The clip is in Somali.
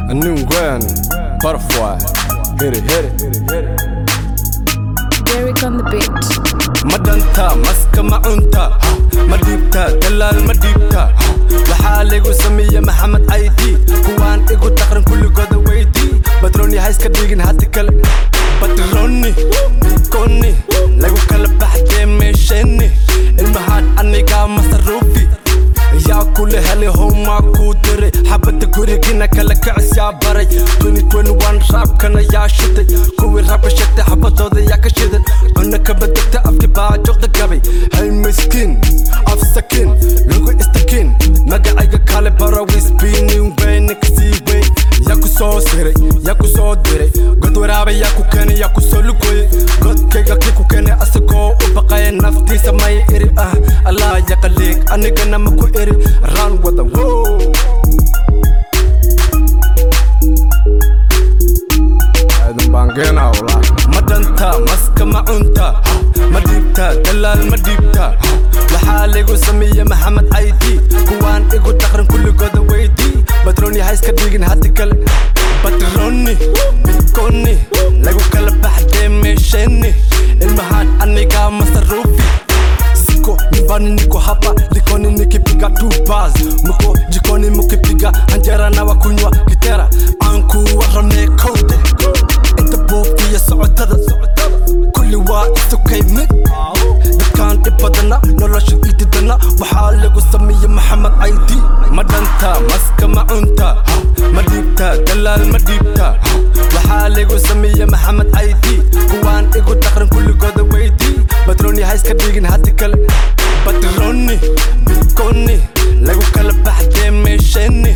A new grand butterfly. Hit it, hit it, hit it, hit it. Derek on the beat. Madanta, maska maunta, madibta, dalal madibta. Waxaaligu sameeyay Maxamed Aydi, kuwaan igu taqran kulligooda weydii. Badrooni ha iska dhigin hadi kale. Badrooni, koni, lagu kala baxday meeshani. Ilmahan aniga masaruufi. yaa kule heli homa ku diray xabada gurigina kala kacis yaa baray 2021 raabkana yaa shitay kuwii raabka sheegtay xabadooda yaa ka shidan cunna ka badagta afki baa joogta gabay hay miskiin af sakiin lagu istakiin magacayga kale baro wispinin weyni kasii wey yaa ku soo siray yaa ku soo diray god waraabay yaa ku keenay yaa ku soo lugoyay godkayga kii ku keenay asagoo u baqaya naftiisa may iri allah ya qaliig anigana ma ku iri run with the whoa Aydın bangena ola Madanta maska maunta madibta dalal madibta waxaaligu sameeyay Maxamed Aydi kuwaan igu taqran kulligooda weydii Badrooni ha iska dhigin hadi kale Badrooni koni lagu kala baxday meeshani ilmahan aniga masaruufi Nibani niko hapa, likoni nikipiga 2 bars Muko jikoni mukipiga, anjera na wakunywa gitera Anku warame kode Inta buufiya socotada Kulli waa isukay mid Dadkaan dhibadana, nolosha ididana Waxaa lagu sameeyay Maxamed Aydi Madanta, maska maunta Madibta, dalal madibta Waxaa lagu sameeyay Maxamed Aydi kuwaan igu taqran kulligooda weydii Badrooni ha iska dhigin hadi kale Badrooni, koni lagu kala baxday meeshani